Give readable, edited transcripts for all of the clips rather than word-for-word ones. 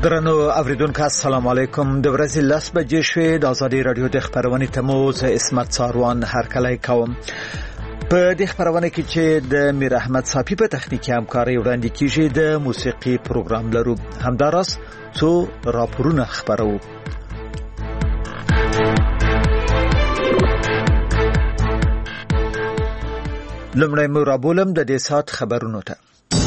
درنو اوریدونکو السلام علیکم. د ورځې 10 بجې شوې د ازادي رادیو د خبرونې تموز اسمت ساروان هرکلی کوم. په دې خبرونه کې چې د میر احمد صافی په تخنیکی همکاري وړاندې کیږي د موسیقي پروګرام لرو. همداراز څو راپورونه خبرو. لمړی مو رابولم د دې سات خبرونو ته.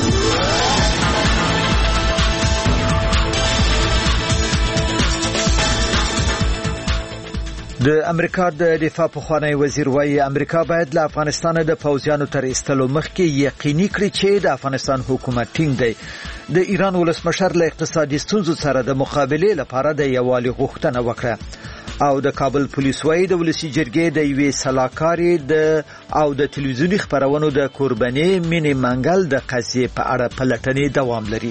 د امریکا د دفاع پخوانی وزیر وايي امریکا باید له افغانستان د پوځیانو تر ایستلو مخکې یقیني کړي چې د افغانستان حکومت ټینګ دی. د ایران ولسمشر له اقتصادي ستونزو سره د مقابلې لپاره د یووالي غوښتنه وکړه. او د کابل پولیس وايي د ولسی جرګې د یوې سلاکاري او د تلویزیونی خبرونو د قرباني مینې منګل د قضیې په اړه پلټنې دوام لري.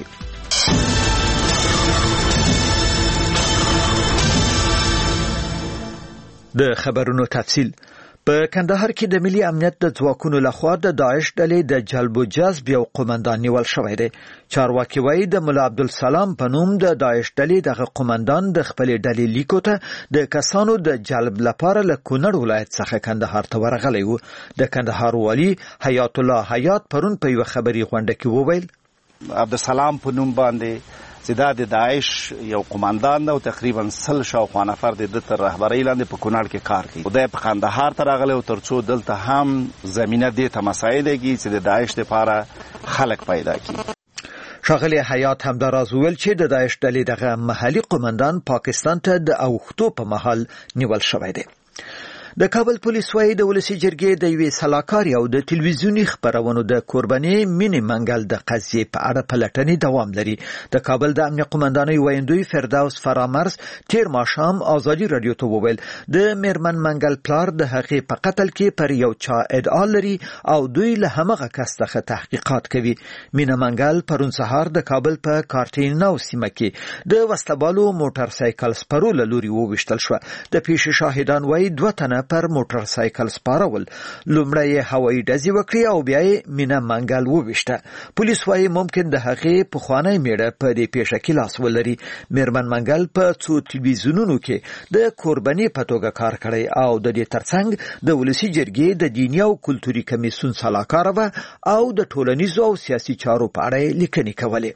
د خبرونو تفصیل. په کندهار کې د ملي امنیت د ځواکونو لخوا د داعش ډلې د جلب و جذب یو قومندان نیول شوی دی. چارواکي وایي د مولا عبدالسلام په نوم د داعش ډلې دغه قومندان د خپلې ډلې لیکو ته د کسانو د جلب لپاره له کونړ ولایت څخه کندهار ته ورغلی و. د کندهار والی حیات الله حیات پرون په یو خبري غونډه کې وویل عبدالسلام په نوم باندې زیاده د داعش یو قومندان او تقریبا 100 شاوخوا نفر د تر رهبرۍ لاندې په کونړ کې کار کوي. خدای په کندهار ته راغلی او ترڅو دلته هم زمينه دې ته مساعدهږي چې د داعش لپاره خلک پیدا کړي. ښاغلی حیات همداراز ویل چې د داعش ډلې دغه محلي قومندان پاکستان ته د اوښتو په محل نیول شوی دی. د کابل پولیس وايي د ولسی جرګې د یوې سلاکاري او د تلویزیونی خبرونو د قرباني مینې منګل د قضیې په اړه پلټنې دوام لري. د کابل د امنیت قومندانۍ ویندوی فردوس فرامرز تیر ماښام ازادي رادیو ته وویل د میرمن منګل پلار د هغې په قتل کې پر یو چا ادعا لري او دوی له همغه کس څخه تحقیقات کوي. مینه منګل پرون سهار د کابل په کارتینو سیمه کې د وسلهبالو موټر سایکل سپرو له لوري وویشتل شو. د پیښې شاهدان وايي 2 تنه پر موټر سایکل سپارول. لومړی هوایي ډزې وکړي او بیا یې مینه منګل وویشته. پولیس وايي ممکن د هغې پخوانی میړه په دې پیښه کې لاس ولري. میرمن منګل په څو تلویزیونونو کې د قرباني په توګه کار کړی او د دې ترڅنګ د ولسی جرګې د دیني او کلتوري کمیسیون سلاکاره و او د ټولنیزو او سیاسي چارو په اړه لیکنې کولې.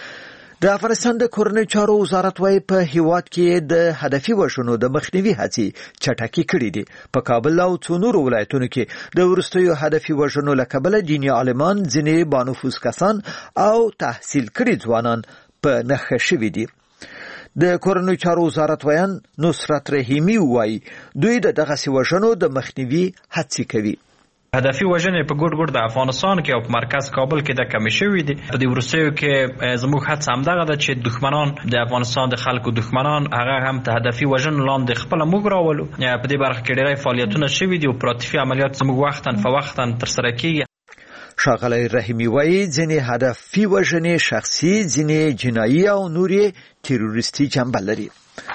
د افغانستان د کورنۍ چارو وزارت وايي په هیواد کې د هدفي وژنو د مخنیوي هڅې چټکې کړې دي. په کابل او څو نورو ولایتونو کې د وروستیو هدفي وژنو له کبله دیني عالمان، ځینې بانفوذ کسان او تحصیل کړي ځوانان په نښه شوي دي. د کورنۍ چارو وزارت ویان نصرت رحیمی وايي دوی دغه وژنو د مخنیوي هڅې کوي. هدفي وژنې په ګډ د افغانستان کې او په مرکز کابل کې د کمی شوې دي. په دې وروستیو کې زموږ هڅه همدغه ده چې دښمنان د افغانستان د خلکو دښمنان هغه هم ته هدفي وژنو لاندې خپل موږ راولو. په دې برخه کې ډېری فعالیتونه شوي دي او اپراتیفي عملیات زموږ وختاً ترسره کیږي. ښاغلی رحیمی وايي ځینې هدفي وژنې شخصي، ځینې جنایي او نورې تروریستي جنبه لري.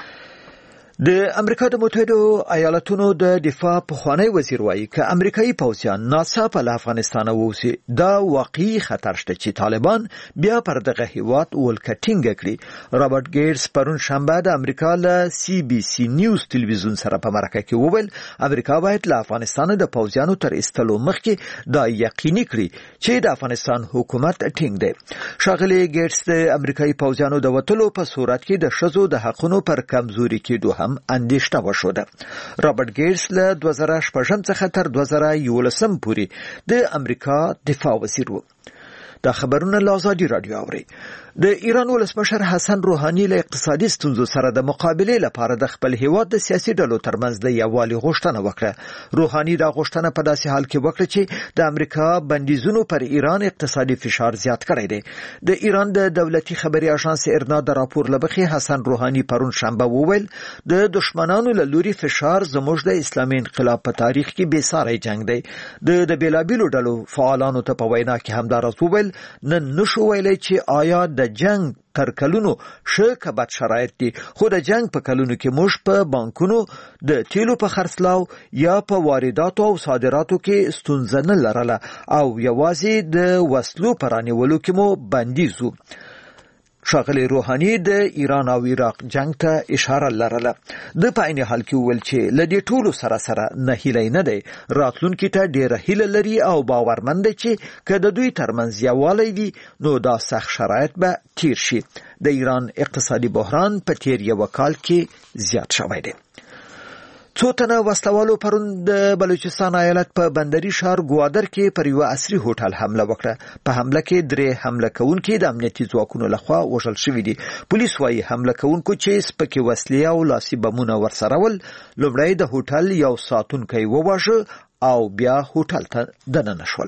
د امریکا د متحده ایالاتونو د دفاع پخوانی وزیر وايي که امریکایي پوځیان ناڅاپه له افغانستان ووځي دا واقعي خطر شته چې طالبان بیا پر دغه هیواد ولکه ټینګه کړي. رابرټ ګیټس پرون شنبه د امریکا له CBC نیوز تلویزیون سره په مرکه کې وویل امریکا باید له افغانستان د پوځیانو تر ایستلو مخکې دا یقیني کړي چې د افغانستان حکومت ټینګ دی. ښاغلی ګیټس د امریکایي پوځیانو د وتلو په صورت کې د ښځو د حقونو پر کمزوري کېدو اندیشته وشوده. رابرټ ګیټس له 2016 څخه تر 2011 پورې د امریکا دفاع وزیر و. دا خبرونه له ازادي رادیو اوري. د ایران ولسمشر حسن روحاني له اقتصادي ستونزو سره د مقابلې لپاره د خپل هیواد د سیاسي ډلو ترمنځ د یووالي غوښتنه وکړه. روحاني دا غوښتنه په داسې حال کې وکړه چې د امریکا بندیزونو پر ایران اقتصادي فشار زیات کړی دی. د ایران د دولتي خبري اژانس ارنا د راپور لبخي حسن روحاني پرون شنبه وویل د دشمنانو له لوري فشار زموږ د اسلامي انقلاب په تاریخ کې بې ساري جنگ دی. د بیلابیلو ډلو فعالانو ته په وینا کې همدارس وویل نن نشو ویلای چې آیا د جنگ تر کلونو ښه که بد شرایط دي، خو د جنگ په کلونو کې موږ په بانکونو د تیلو په خرڅلاو یا په وارداتو او صادراتو کې ستونزه نه لرله او یوازې د وسلو په رانیولو کې مو بندیز و. ښاغلی روحاني د ایران او عراق جنگ ته اشاره لرله. د په عین حال کې وویل چې له دې ټولو سره نه هیله نه دی، راتلونکي ته ډیره هیله لري او باورمند دی چې که د دوی ترمنځ یووالی وي نو دا سخت شرایط به تیر شي. د ایران اقتصادي بحران په تیر یو کال کې زیات شوی دی. څو تنه وسلوالو پرون د بلوچستان ایالت په بندري ښار ګوادر کې پر یو عصري هوټل حمله وکړه. په حمله کې 3 حمله کوونکي د امنیتي ځواکونو لخوا وژل شوي دي. پولیس وايي حمله کوونکو چې سپکې وسلې او لاسي بمونه ورسره ول، لومړی د هوټل یو ساتونکی وواژه او بیا هوټل ته دننه شول.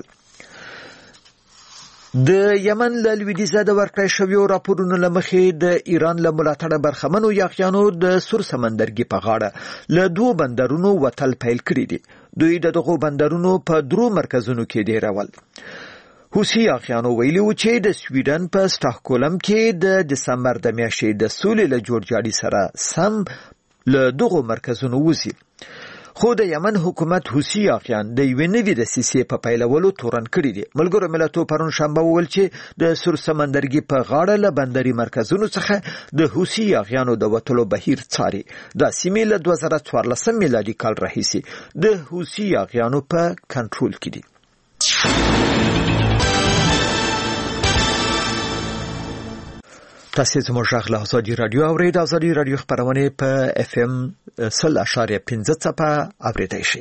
د یمن له لویدیځه د ورکړې شویو راپورونو له مخې د ایران له ملاتړه برخمنو یاغیانو د سور سمندرګي په غاړه له 2 بندرونو وتل پیل کړی دي. دوی دغه بندرونو په 3 مرکزونو کې ډیرول. حوثي یاغیانو ویلي و چې د سویډن په سټاکهولم کې د دسمبر د میاشتې د سولې له جوړجاړي سره سم له دغه مرکزونو وځي. خو د یمن حکومت حوثي یاغیان د یوې نوې دسیسې په پیلولو تورن کړي دي. ملګرو ملتونو پرون شنبه وویل چې د سور سمندرګي په غاړه له بندري مرکزونو څخه د حوثي یاغیانو د وټلو بهیر څاري. دا سیمې له 2014 میلادي کال راهیسې د حوثي یاغیانو په کنټرول کې دي. تاسو زموږ غږ له ازادي رادیو اورئ. د ازادي رادیو خبرونه په اف ام 100.5 څپه اوریدئ شي.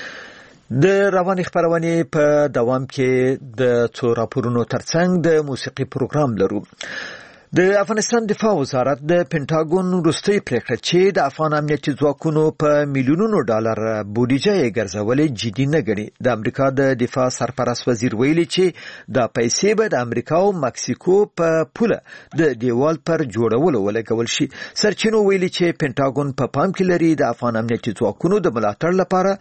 د رواني خبرونه په دوام کې د څو راپورونو ترڅنګ د موسیقي پروګرام لرو. د افغانستان دفاع وزارت د پینټاګون وروستۍ پریکړه چې د افغان امنیتي ځواکونو په میلیونونو ډالر بودیجه یې ګرځولې جدي نه ګڼي. د امریکا د دفاع سرپرست وزیر ویلي چې دا پیسې به د امریکا او مکسیکو په پوله د دیوال پر جوړولو ولګول شي. سرچینو ویلي چې پینټاګون په پام کې لري د افغان امنیتي ځواکونو د ملاتړ لپاره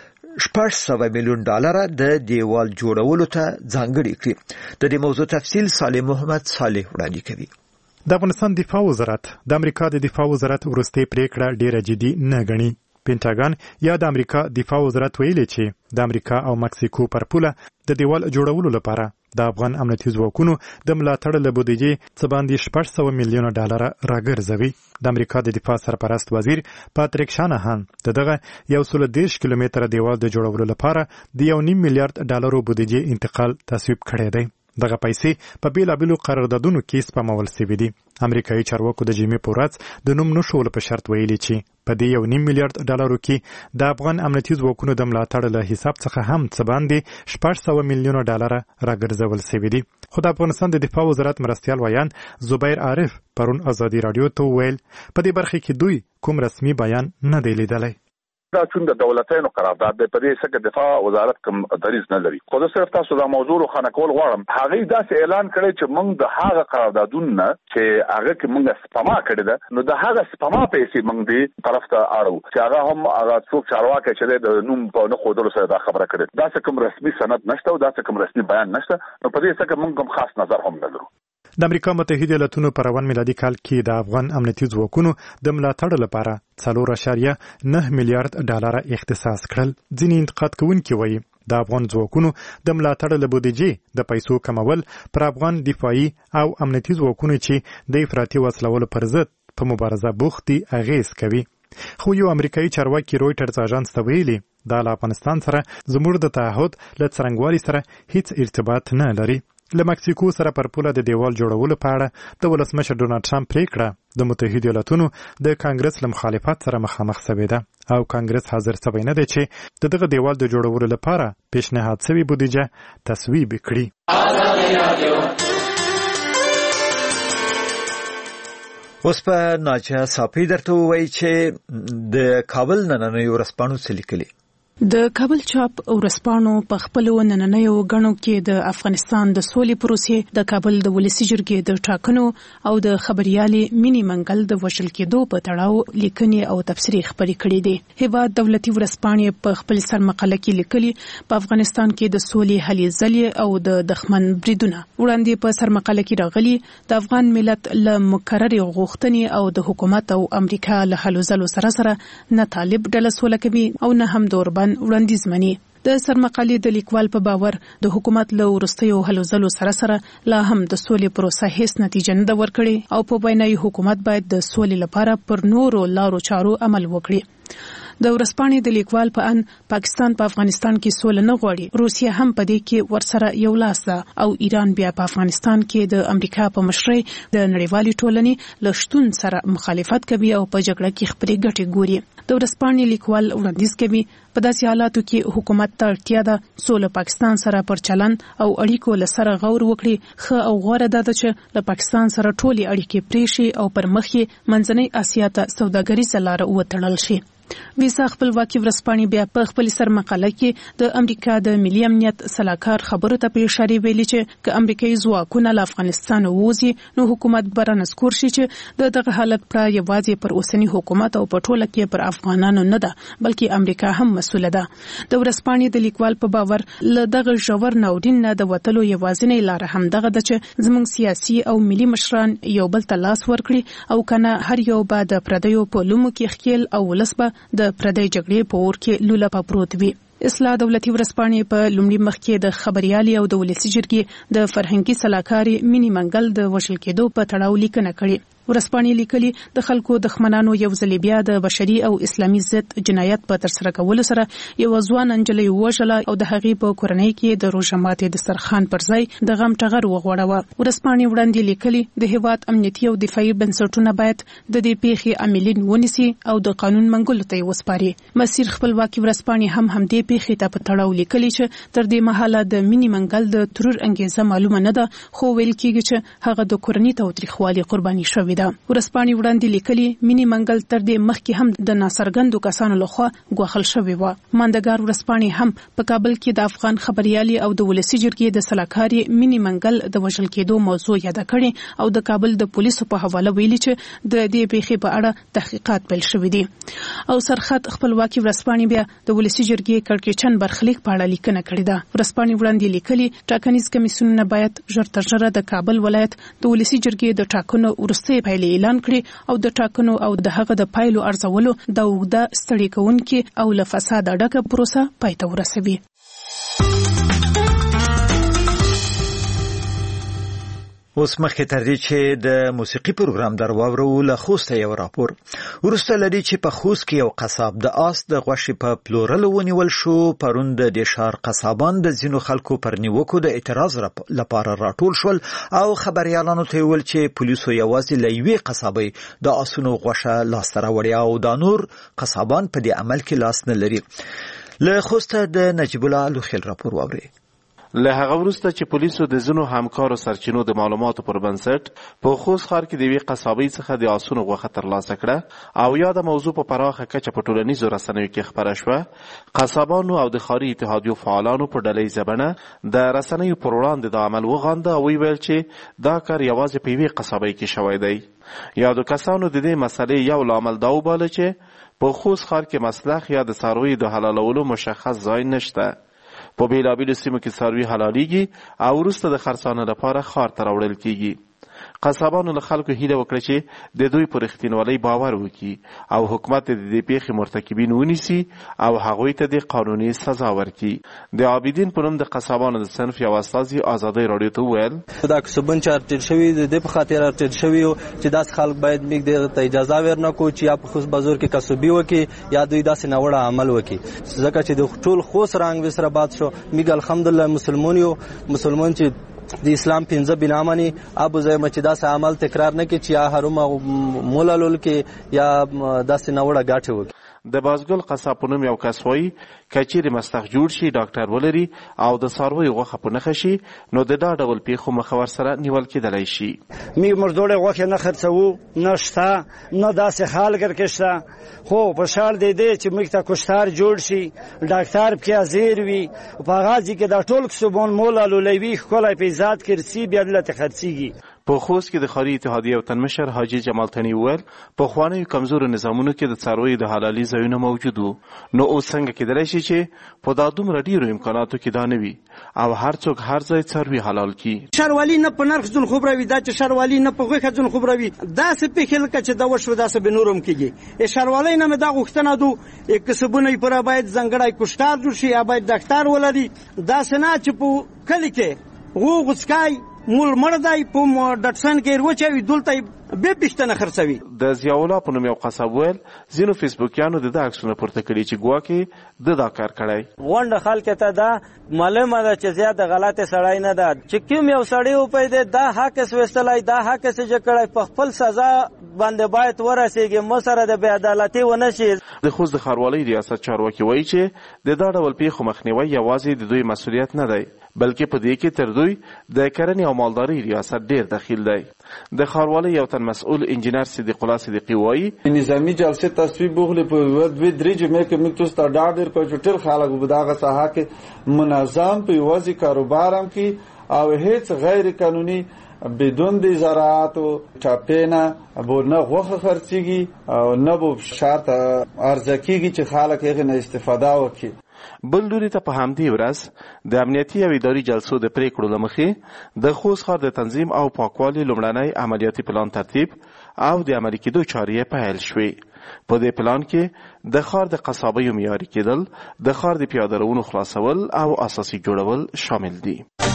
600 میلیون ډالر د دیوال جوړولو ته ځانګړي کړي. د دې موضوع تفصیل صالح محمد صالح وړاندې کوي. د افغانستان دفاع وزارت د امریکا د دفاع وزارت وروستۍ پریکړه ډیره جدي نه ګڼي. پینټاګون یا د امریکا دفاع وزارت ویلي چې د امریکا او مکسیکو پر پوله د دیوال جوړولو لپاره د افغان امنیتي ځواکونو د ملاتړ له بودیجې څخه باندې 600 میلیون ډالر راګرځوي. د امریکا د دفاع سرپرست وزیر پاتریک شانهان دغه 130 کیلومتره دیوال د جوړولو لپاره د 1.5 میلیارډ ډالرو بودیجې انتقال تصویب کړی دی. دغه پیسې په بیلابیلو قراردادونو کې سپمول شوي دي. امریکایي چارواکو د جمعې په ورځ د نوم نشول په شرط ویلي چې په دې 1.5 میلیارډ ډالرو کې د افغان امنیتي ځواکونو د ملاتړ له حساب څخه هم څه باندې 600 میلیون ډالر راګرځول شوي دي. خو د افغانستان د دفاع وزارت مرستیال ویان زبیر عارف پرون ازادي رادیو ته ویل په دې برخه کې دوی کوم رسمي بیان نه دی لیدلی. دا څنګه دولتونو قرارداد د پدې څخه دفاع وزارت کوم دریز نه لري. خو زه صرف تاسو دا موضوع خانه کول غواړم. هغه داسې اعلان کړی چې موږ د هغه قراردادونه چې هغه کې موږ سپما کړی ده نو د هغه سپما پیسې موږ دې طرف ته اړو چې هغه هم هغه څوک چارواکي چې د نوم په نه خودلو سره دا خبره کړي. دا څه کوم رسمي سند نشته او دا څه کوم رسمي بیان نشته. نو په دې څخه موږ هم خاص نظر هم نه لرو. د امریکا متحده ایالاتونو په روان میلادي کال کې د افغان امنیتي ځواکونو د ملاتړ لپاره 4.9 میلیارډ ډالر اختصاص کړل. ځینې انتقاد کوونکي وایي د افغان ځواکونو د ملاتړ له بودیجې د پیسو کمول پر افغان دفاعي او امنیتي ځواکونو چې د افراطي وسلوالو پر ضد په مبارزه بوخت دي اغیز کوي. خو یو امریکایي چارواکي رويټرز اژانس ته ویلي د افغانستان سره زموږ د تعهد له څرنګوالي سره هیڅ ارتباط نه لري. له مکسیکو سره پر پوله د دیوال جوړولو په اړه د ولسمشر ډونالډ ټرمپ پریکړه د متحده ایالاتونو د کانګرس له مخالفت سره مخامخ شوې ده او کانګرس حاضر شوی نه دی چې دغه دیوال د جوړولو لپاره پیشنهاد شوی بودیجه تصویب کړي. اوس په ناجه صافی درته وایي چې د کابل نننۍ ورځپاڼو څه لیکلي. د کابل چاپ ورځپاڼو په خپل نننیو غنو کې د افغانستان د سولې پروسې د کابل د ولسی جرګې د ټاکنو او د خبريالي مینی منګل د وشل کېدو په تړاو لیکنې او تفسیري خبرې کړې دي. هیوا دولتي ورځپاڼې په خپل سرمقاله کې لیکلي په افغانستان کې د سولې هلې ځلې او د دښمن بریدونه وړاندې په سرمقاله کې راغلي. د افغان ملت له مکرر غوښتنې او د حکومت او امریکا له هلو ځلو سره نه طالب ډله سوله کوي او نه هم دوربان وړاندیز مني. د سرمقالې د لیکوال په باور د حکومت له وروستیو هلو ځلو سره لا هم د سولې پروسه هیڅ نتیجه نه ورکړي او په وینای حکومت باید د سولې لپاره پر نورو لارو چارو عمل وکړي. د ورځپاڼې د لیکوال په ان پاکستان په افغانستان کې سوله نه غواړي، روسیه هم په دې کې ورسره یو لاس ده او ایران بیا په افغانستان کې د امریکا په مشرۍ د نړیوالې ټولنې له شتون سره مخالفت کوي او په جګړه کې خپلې ګټې ګوري. د ورځپاڼې لیکوال وړاندیز کوي په داسې حالاتو کې حکومت ته اړتیا ده سوله پاکستان سره پر چلند او اړیکو لسره غور وکړي. ښه او غوره ده چې له پاکستان سره ټولې اړیکې پرې شي او پر مخ یې منځنۍ اسیا ته سوداګریزه لار وتړل شي. ویسا خپلواکي ورځپاڼې بیا په خپل سرمقاله کې د امریکا د ملي امنیت سلاکار خبرو ته په اشاره ویلي چې که امریکایي ځواکونه له افغانستان ووځي نو حکومت به رانسکور شي چې دغه حالت پر یوازې پر اوسنی حکومت او په ټوله کې پر افغانانو نه ده بلکې امریکا هم مسؤله ده. د ورځپاڼې د لیکوال په باور له دغه ژور ناورین نه د وتلو یوازینۍ لار هم دغه ده چې زموږ سیاسي او ملي مشران یو بل ته لاس ورکړي او کنه هر یو به د پردیو په لومو کې ښکیل او ولس به د پردی جګړې په اور کې لوله پروت وي. اصلاح دولتي ورځپاڼې په لومړي مخ کې د خبريالي او د ولسي جرګې د فرهنګي سلاکاري مینی منګل د وشل کېدو په تړاو لیکنه کړې. ورځپاڼې لیکلي د خلکو دښمنانو یو ځل بیا د بشري او اسلامي ضد جنایت په ترسره کولو سره یو ځوان انجلۍ وژله او د هغې په کورنۍ کې د روژه ماتې دسترخوان پر ځای د غم ټغر وغوړاوه. ورځپاڼې وړاندې لیکلي د هیواد امنیتي او دفاعي بنسټونه باید د دې پیښې عاملین ونیسي او د قانون منګولو ته وسپاري. مسیر خپلواکي ورځپاڼې هم همدې پیښې ته په تړاو لیکلي چې تر دې مهاله د مینی منګل د ترور انګیزه معلومه نه ده خو ویل کېږي چې هغه د کورنۍ تاوتریخوالي قرباني شوې ده. ورځپاڼې وړاندې لیکلي مینی منګل تر دې مخکې هم د ناڅرګندو کسانو لخوا ګواښل شوې وه. ماندګار ورځپاڼې هم په کابل کې د افغان خبريالي او د ولسي جرګې د سلاکاري مینی منګل د وژل کېدو موضوع یاد کړي او د کابل د پولیسو په حواله ویلي چې د دې پیښې په اړه تحقیقات پیل شوي دي. او سرخط خپلواکي ورځپاڼې بیا د ولسي جرګې کړکېچن برخلیک په اړه لیکنه کړې ده. ورځپاڼې وړاندې لیکلي ټاکنیز کمیسیونونه باید ژر تر ژره د کابل ولایت د ولسي جرګې د ټاکنو وروستۍ پایلې اعلان کړي او د ټاکنو او د هغه د پایلو ارزولو د اوږده ستړي کوونکي او له فساد ډکه پروسه پای ته ورسوي. اوس مخکې تر دې چې د موسیقي پروګرام در واورو له خوسته یو راپور ورسته لري چې په خوست کې یو قصاب د آس د غوښې په پلورلو ونیول شو. پرون د دشار قصابان د ځینو خلکو پر نیوکو د اعتراض لپاره راټول شول او خبريالانو ته ویل چې پولیسو یوازې له یوې قصابۍ د آسونو غوښه لاسته راوړې او د نور قصابان په دې عمل کې لاس نه لري. له خوسته د نجیب الله لوخیل راپور واوري. له هغه وروسته چې پولیسو د ځینو همکارو سرچینو د معلوماتو پر بنسټ په خوست ښار کې د یوې قصابۍ څخه د آسونو غوښه ترلاسه کړه او یاده موضوع په پراخه کچه په ټولنیزو رسنیو کې خپره شوه. قصابانو او د ښاري اتحادیو فعالانو په ډلهییزه بڼه د رسنیو پر وړاندې د عمل وغانده او ویل چې دا کار یوازې په یوې قصابۍ کې شوی دی. یادو کسانو د دې مسلې یو لامل دا وباله چې په خوست ښار کې مسلخ یا د څارویو د حلالولو مشخص ځای نشته. په بیلابیلو سیمو کې څاروي حلالېږي او وروسته د خرڅانه لپاره ښار ته راوړل کېږي. قصابانو له خلکو هیله وکړه چې د دوی پر رښتینولۍ باور وکړي او حکومت د دې پیښې مرتکبین ونیسي او هغوی ته د قانوني سزا ورکړي. د عابدین په نوم د قصابانو د صنف یو استازي ازادۍ راډیو ته وویل دا قصابان چې ارټل شوي د دې په خاطر ارټل شوي چې داس خلک باید موږ ته اجازه ورنکو چې یا په خوست بازار کې کسبي وکړي یا دوی داسې ناوړه عمل وکړي. ځکه چې د ټول خوست رنګ وسره باد شو موږ الحمدلله مسلمان چې د اسلام 15 بنامني ابو زید مچدا سه عمل تکرار نه کی چې یا حرم مولالول کې یا داسې نوړه غاټه وکړي. د بازګل قصاب په نوم یو کس وایي کچېرې مستخ جوړ شي ډاکټر ولري او د څارویو غوښه په نښه شي نو د دا ډول پیښو مخه ورسره نیول کېدلی شي. موږ مردوړې غوښې نه خرڅوو نه شته نه داسې حال کې شته خو په شال دی چې موږ ته کشتار جوړ شي ډاکټر پکې حاضر وي په هغه ځای کې دا ټول کسبون مولا لولوي ښکلی په ذات کې رسي بیا دلته خرڅېږي. په خوست کې د خاري اتحادیې او تنمشر حاجي جمال تنی وویل په خوانیو کمزورو نظامونو کې د څارویو د حلالي ځایونه موجود وو، نو اوس څنګه کېدلی شي چې په دا دومره ډیرو امکاناتو کې دا نه وي او هر څوک هر ځای څاروي حلال کړي. ښاروالي نه په نرخ ځون خبروي، دا چې ښاروالي نه په غوښه ځون خبروي، داسې پېښې لکه چې دا وشوه داسې به نور هم کېږي. ښاروالۍ نه مې دا غوښتنه ده کسبونه یې پوره باید ځانګړی کشتار جوړ شي یا باید ډاکټر ولري، داسې نه چې په کلي کې غوڅکای مول مړ دی په ډټسن کې وروچوي دلته به پښتنه خرڅوي. د ضیاءالله په نوم یو قصاب ویل ځینو فیسبوکیانو د عکسونه پورته کړي چې ګواکې دا کار کړی. غونډه خلک ته دا معلومه ده چې زیاته غلطه سړی نه ده چې کوم یو سړی او پیدا دا حق سوستلای دا حق سې کړی په خپل سزا باندې باید ورسېږي، مو سره د بې عدالتي ونه شي. د خوست د ښاروالۍ ریاست چارواکي وایي چې د دا ډول پیښو مخنیوی یوازې د دوی مسؤلیت نه دی، بلکې په دې کې تر دوی د کرنې او مالدارۍ ریاست ډیر دخیل دی. د ښاروالۍ یو تن مسؤل انجینر صدیق الله صدیقي وایي نظامی جلسه تصویب بغلی په دوی درې جمعې کې موږ تاسو ته ډاډ ورکړو چې ټول خلک په دغه ساحه کې منظم په یوازې کاروبار هم کې او هیڅ غیر قانوني بدون د زراعت او چاپینا به نه غوښه خرڅيږي او نه به شرط ارزکیږي چې خلک یې نه استفاده وکړي. بل لوري ته په همدې ورځ د امنیتي او اداري جلسو د پریکړو له مخې د خوست ښار د تنظیم او پاکوالي لومړنی عملیاتي پلان ترتیب او د عملي کېدو چارې پیل شوې. په دې پلان کې د ښار د قصابیو معیاري کېدل، د ښار د پیاده روونو خلاصول او اساسي جوړول شامل دي.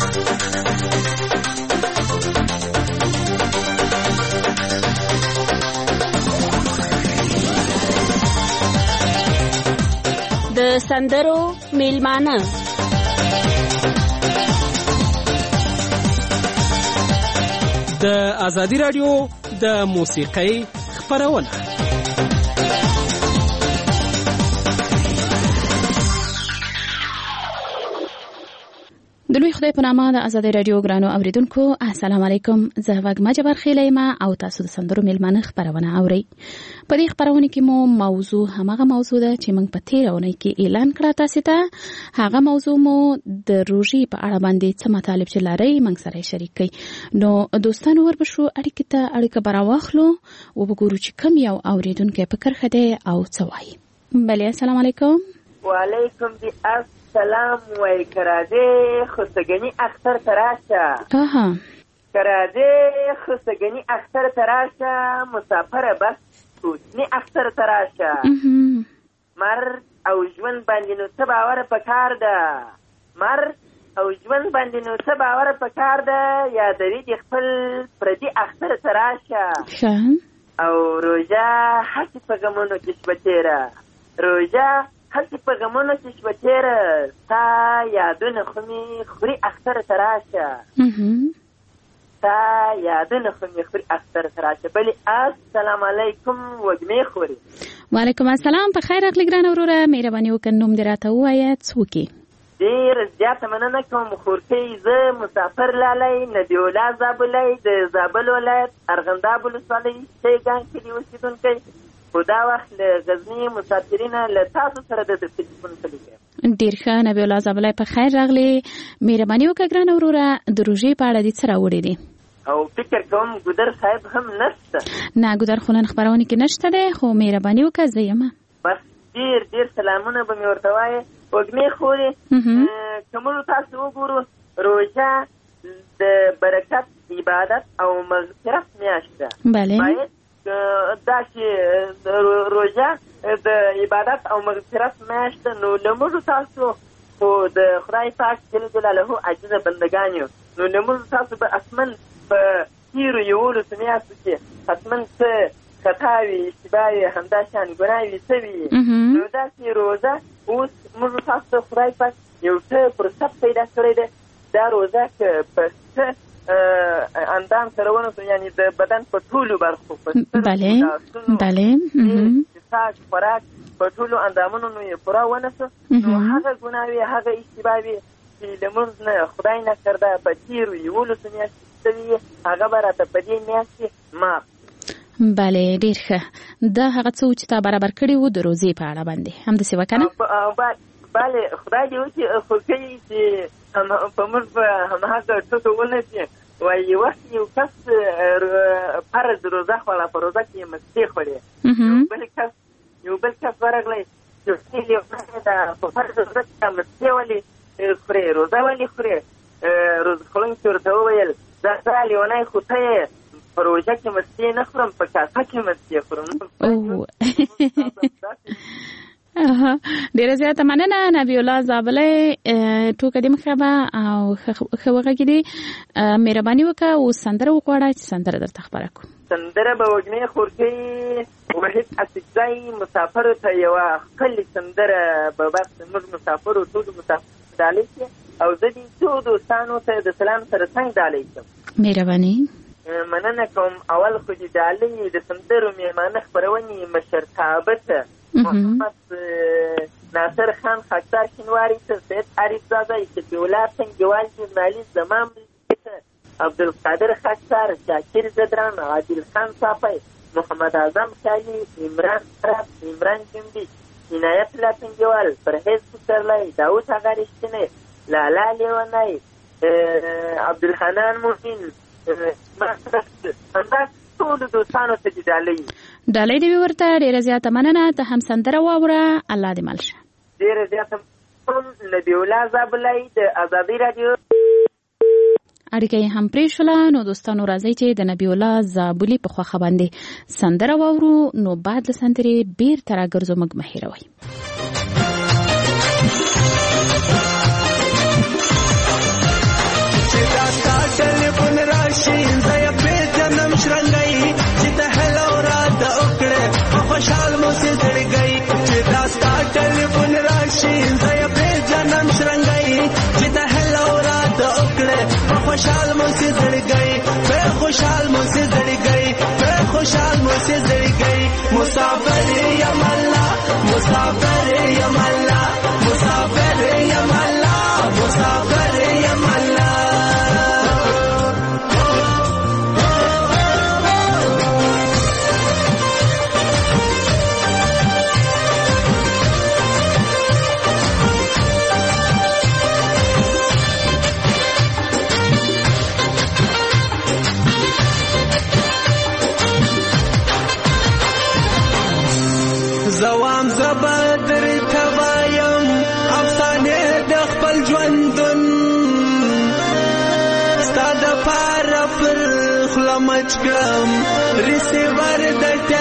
د سندرو میلمانه د ازادي رادیو د موسیقۍ خپرونه. د لوی خدای په نامه د ازادي رادیو ګرانو اوریدونکو السلام علیکم. زه وګما جبر خیلیمه او تاسو د سندرو میلمانه خبرونه اورئ. په دې خبرونه کې مو موضوع همغه موضوع ده چې موږ په تیرونه کې اعلان کړه تاسو ته. هغه موضوع مو د روژې په اړه باندې څه مطالب چې لري موږ سره شریک کړئ. نو دوستانو وربشو اړیکه براواخلو او وګورو چې کوم یو اوریدونکو په کرخه ده او څه وایي. بله السلام علیکم. وعلیکم السلام وای کراده خستګنی اختر تراشه. کراده خستګنی اختر تراشه مسافر بس نی اختر تراشه. مرد او ژوند باندې نو څه باور پکار ده، مرد او ژوند باندې نو څه باور پکار ده، یادوي د خپل پردي اختر تراشه. او روژه هسې په غمونو کې شوه تېره، روژه هسې په غمونو کې شوه تېره، ستا یادونه خو مې خوري اختر تراشه، ستا یادونه خو مې خوري اختر تراشه. بلې السلام علیکم وږمې خوري. وعلیکم السلام. په خیر راغلی ګرانه وروره، مهرباني وکړه نوم دې راته ووایه څه وکړې. ډېر زیاته مننه کوم خورکۍ. زه مسافر لالی نبی الله زابلی د زابل ولایت ارغنداب ولسوالۍ شیګان کلي اوسېدونکی، خو دا وخت له غزني مسافرینه له تاسو سره د تلیفون کلیږي. ډېر ښه نبی الله زابلی، په خیر راغلی. مهرباني وکړه ګرانه وروره د روژې په اړه دې څه راوړی دی؟ او فکر کوم ګودر صاحب هم نشته. نه ګودر خو نن خپرونه کې نشته دی، خو مهرباني وکړه زه یم. بس ډېر سلامونه به مې ورته وایې. وږمې خورې که موږ تاسو وګورو روژه د برکت، عبادت او مغفرت میاشت ده. باید دا چې روژه د عبادت او مغفرت میاشت ده، نو له موږ تاسو خو د خدای پاک جل جلاله عاجزه بندګان یو، نو له موږ تاسو به اسمن په تېرو 11 میاشتو کې حتما څه خطا وي، اشتباه وي، همدا شان ګناه وي، څه وي. نو داسې روژه اوس موږ تاسو ته خدای پاک یو څه فرصت پیدا کړی دی. دا روژه که په څه اندام سره ونوسو، یعنې د بدن په ټولو برخو، په څښاک خوراک په ټولو اندامونو نو یې پوره ونوسو، نو هغه ګناه وي، هغه اشتباه وي چې لمونځ نه خدای نه کرده په تېرو 11 میاشتو شوي، هغه به راته په دې میاشت کې معاف. بله ډېر ښه. دا هغه څه چې تا برابر کړي وو د روزې په اړه باندې همداسې وه که نه؟ بله خدای دې وکړي خو کوي چې په موږ به همهغه ټکو ونه شي، وایي وخت یو کس فرض روزه خوړه په روزه کې یې مستې خورې یو بل کس ورغلی چې په فرض روزه کې مستې ولې خورې روزه ولې خورې روزه خوړونکي ورته وویل دا لیونی خو ته یې په روژه کې مستې نه خورم په کاسه کې مستې خورم. ډیره زیاته مننه نبی الله زابلی ټوکه دې مخابه او ښه وغږېدې مهرباني وکړه اوس سندره وغواړه چې سندره درته خپره کړو. سندره به وږمې خورکۍ وحید اسدزی مسافرو ته یوه ښکلې سندره به بس زموږ مسافرو ټولو مسافرو ډالۍ کړي او زه دې څو دوستانو ته د سلام سره څنګه ډالۍ کړم. مهرباني مننه کوم. اول خو دې ډالۍ د سندرو مېلمانه خپرونې مشرتابه ته محمد ناصر خان خاکسار شینواري ته سید عارف زاده شفیع الله سنگوال ژورنالیست زمان ته عبدالقادر خاکسار شاکر زدران عادل خان صافی محمد اعظم خیالي عمران خراب عمران جنبی عنایت الله سنگوال پرهیز پسرلی داود آقا رښتینی لالا لیونی عبدالحنان مومن همداس ټولو دوستانو ته دې ډالۍ دې ورته ډېره زیاته مننه. ته هم سندره واوره. الله دې مل شه. ډېره زیاته نبی الله زابلی د ازادي راډیو اړیکه یې هم پرېښوله. نو دوستانو راځئ چې د نبی الله زابلي په خوښه باندې سندره واورو. نو بعد له سندرې بیرته راګرځو موږ مه هېروئ. ټلیفون راشي زه یې پېژنم شرنګی چې ته هلو راته وکړې په خوشحال مو سې زړګی چې دا ستا ټلیفون راشي زه یې پېژنم شرنګی چې ته هلو راته وکړې په خوشحال مو سې زړګی په خوشحال مو سې زړګی په خوشحال مو سې زړګی مسافر یم الله مسافر یم الله مسافر یم الله مسافر یم الله زوام زبادر توایم افسانه د خپل ژوندون ستا د پاره پر خوله مچ کړم ریسیور د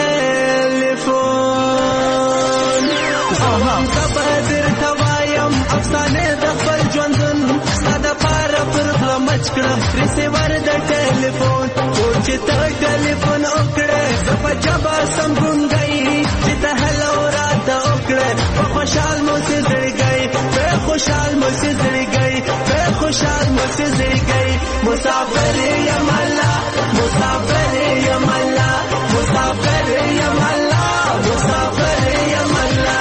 ټلیفون زوام زبادر توایم افسانه د خپل ژوندون ستا د پاره پر خوله مچ کړم ریسیور د ټلیفون ټول چې ته ټلیفون وکړې زه په جبه سم ګونګی چې ته هلو راته وکړې په خوشحال مو سې زړګی په خوشحال مو سې زړګی په خوشحال مو سې زړګی مسافر یم الله مسافر یم الله مسافر یم الله مسافر یم الله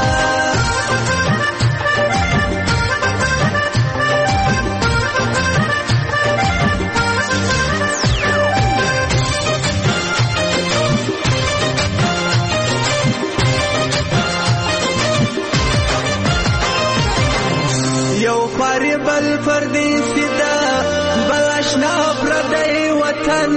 بل پردیسی دا بل اشنا پردی وطن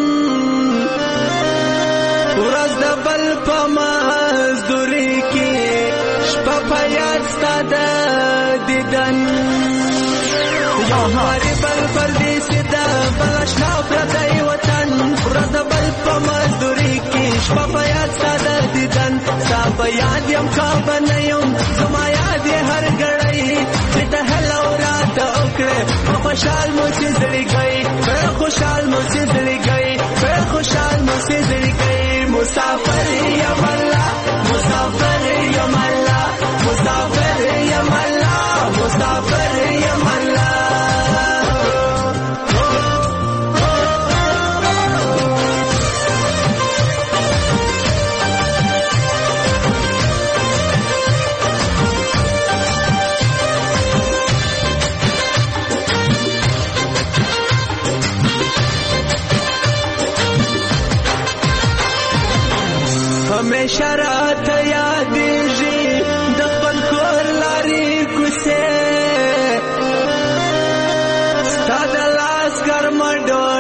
ورځ د بل په مزدوري کې شپه په یاد ستا د دیدن یو بل پردیسی دا بل اشنا پردی وطن ورځ د بل په مزدوري کې شپه په یاد ستا د دیدن ستا په یاد یم کابه نه یم زما یاد یې هر ګړی چې ته هلو راته وکړې په خوشحال مو سې زړګی په خوشحال مو سې زړګی په خوشحال مو سې زړګی مسافر یم الله مسافر یم الله مسافر یم الله مسافر یم الله همیشه راته یادېږي د خپل کور لارې کوڅې ستا د لاس ګرمه ډوډۍ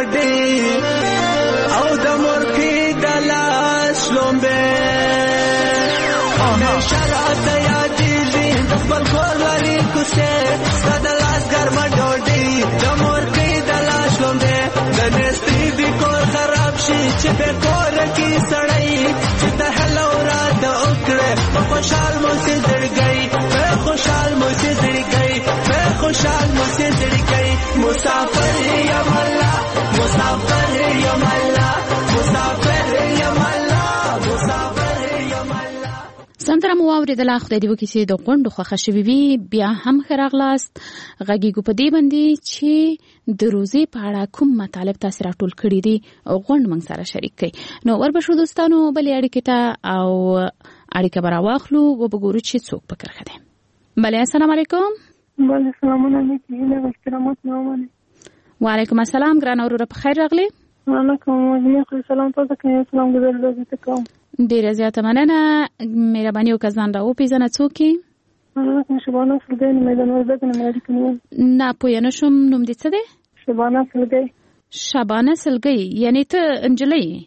راته یادېږي د خپل کور لري کوڅې ستا د لاس ګرمه ډوډۍ د مورکۍ د لاس لوندې د نېستۍ دې کور خراب شي چې بې کوره کې سړی چې ته هلو راته وکړې په خوشحال مو سي زړګی په خوشحال مو سي زړګی په خوشحال مو سي زړګی مسافر یم الله مسافر یم الله مسافر یم الله مسافر یم الله. سندره مو واورېدله. خدای دې وکړي چې د غونډو خوښه شوې وي. بیا هم ښه راغلاست. غږیږو په دې باندې چې د روزې په اړه کوم مطالب تاسې راټول کړي دي غونډ موږ سره شریک کړئ. نو وربشو دوستانو بلې اړیکې ته او اړیکه به راواخلو وبګورو چې څوک په کرښه دی. بلې السلام علیکم. بله سلامونه علیکم. هیله او احترامات مې ومنئ. وعلیکم السلام ګرانه وروره په خیر راغلې. وعلیکم السلام. تاسو کوم سلام ګذارم کوم. ډیره زیاته مننه. مهرباني وکړه ځان راوپېژنه څوک یې؟ شبانه سلګۍ میدان وردګ نه مې اړیکه نیول. نه پوه نه شوم نوم دې څه دی؟ شبانه سلګۍ. شبانه سلګۍ یعنې ته نجلۍ یې؟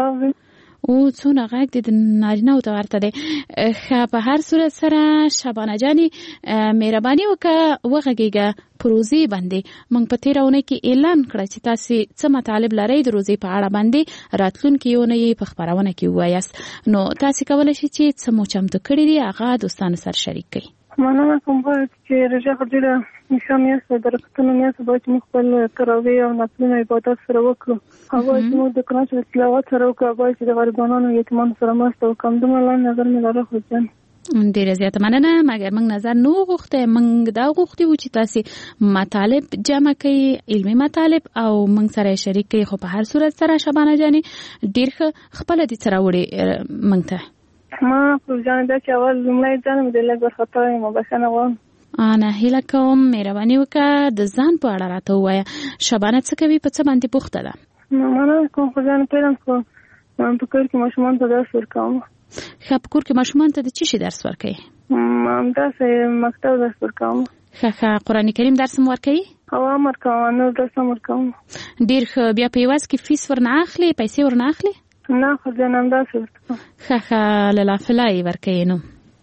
او څونه غږ دې د نارینه‌و ته ورته دی. ښه په هر صورت سره شبانه جانې مهرباني وکړه وغږېږه په روزې باندې. موږ په تېره اونۍ کې اعلان کړه چې تاسې څه مطالب لرئ د روزې په اړه باندې راتلونکې اونۍ یې په خپرونه کې ووایاست. نو تاسې کولی شئ چې څه مو چمتو کړي دي هغه دوستانو سره شریک کړئ. مننه کوم باید چې رژه خو ډېره نشه میاشت د رکعتونو میاشت باید چې موږ خپل تراویح او نفلونه عبادت سره وکړو. او باید چې موږ د قرآن شریف تلاوت سره وکړو. باید چې د غریبانو یتیمانو سره مرسته وکړو. همدومره لاندې نظر مې لره خو ځان ډیره زیاته مننه. مګر موږ نظر نه غوښته. موږ دا غوښتي وو چې تاسې مطالب جمع کړئ علمي مطالب او موږ سره شریک کړئ. خو په هر صورت سره شبانه جانې ډېر ښه خپله دې سره وړې موږ ته. ما خو ځان دا چې اول لومړی ځان مې د لږ ورخطا یم بخښنه غواړم. نه هیله کوم مهرباني وکړه د ځان په اړه راته ووایه. شبانه څه کوي په څه باندې پوښته ده؟ مننه کوم خو ځان پیلم خو په کور کې ماشومان ته درس ورکوم. ښه په کور کې ماشومان ته د څه شي درس ورکوي؟ همداسې مکتب درس ورکوم. ښه قرآن کریم درس هم ورکوي؟ او هم ورکوم نور درس هم ورکوم. ډېر ښه. بیا په یوازې کې فیس ورنه اخلي پیسې ورنه اخلي؟ نه خو ځان همداسې ورکوم. ښه للافله یې ورکوي. نو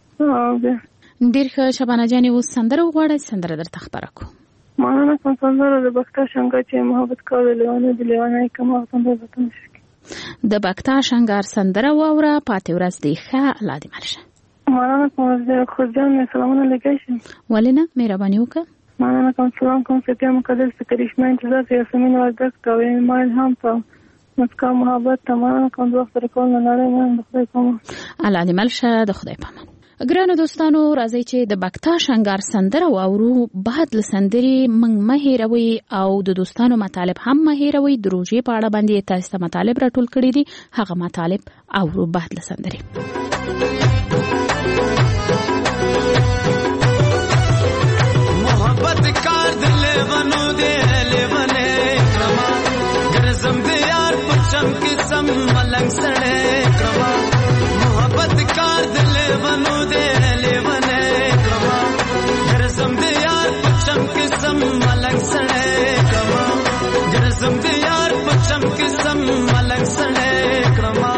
ډېر ښه. شبانه جانې اوس سندره وغواړئ سندره درته خپره کړو. مننه کوم سندره د بکتا شنګا چې محبت کول لیوانه د لیوانه کوم سندره درته نشي. د بکتا شنګار سندره واوره پاتې ورځ دی. ښه الله دې مل شه. مننه کوم خو ځان مې سلامونه لګی شم. ولې نه مهرباني وکړه. مننه کوم سلام کوم فتیا مقدس کرشمه انتظار یاسمین وردګ کوي مایل هم په مسکا محبت تمام کوم وخت رکول نه لري. من د خدای کوم الله دې مل شه. د خدای پامان. ګرانو دوستانو راځئ چې د بکتا شنګار سندره واورو. بعد له سندرې موږ مه هېروئ او د دوستانو مطالب هم مه هېروئ. د روژې په اړه باندې تاسو ته مطالب راټول کړي دي هغه مطالب اورو بعد له سندرې. محبت کار د لیوانو دی لیوانې کرما ګرځم د یار پچم کې سم ملنګ سړې کرما. محبت کار د لیوانو دی لیوانې کرما ګرځم د یار پچم کې سم ملنګ سړې کرما ګرځم د یار پچم کې سم ملنګ سړې کرما.